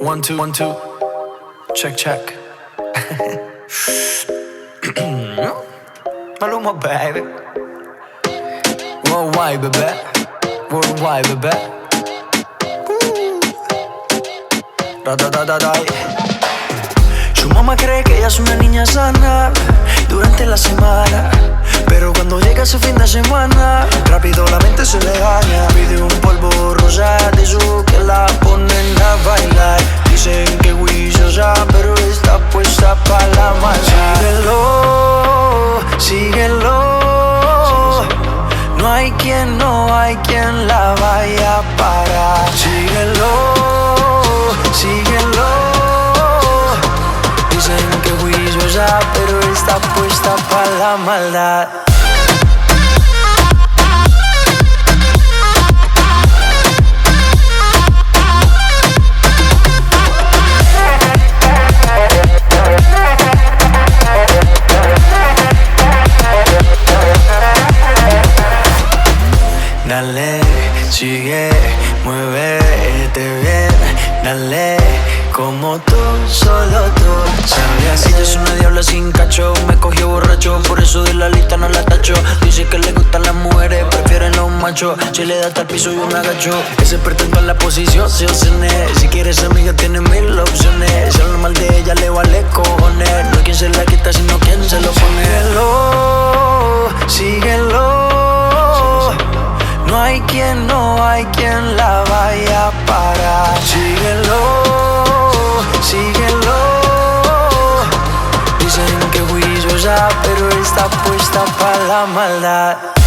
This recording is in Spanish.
One, two. Check, check. Maluma, baby. Worldwide, bebé. Worldwide, bebé. Da. Su mamá cree que ella es una niña sana durante la semana, pero cuando llega su fin de semana, rápido la mente se le gana. Pide un polvo rosa de su que la ponen a bailar. Dicen que juiciosa, pero está puesta pa' la maldad. Síguelo. No hay quien la vaya a parar. Síguelo. Dicen que juiciosa, pero está puesta pa' la maldad. Dale, sigue, muévete bien. Dale, como tú, solo tú sabías. Ella es una diabla sin cacho, me cogió borracho, por eso de la lista no la tacho. Dice que le gustan las mujeres, prefieren los machos. Si le da hasta el piso yo me agacho. Ese pretende en la posición, se obtiene. Si quieres amiga tiene mil opciones. Si habla mal de ella le vale cojones. No hay quien se la quita sino quien se lo pone. Síguelo. No hay quien la vaya a parar. Síguelo. Dicen que juiciosa, pero está puesta pa' la maldad.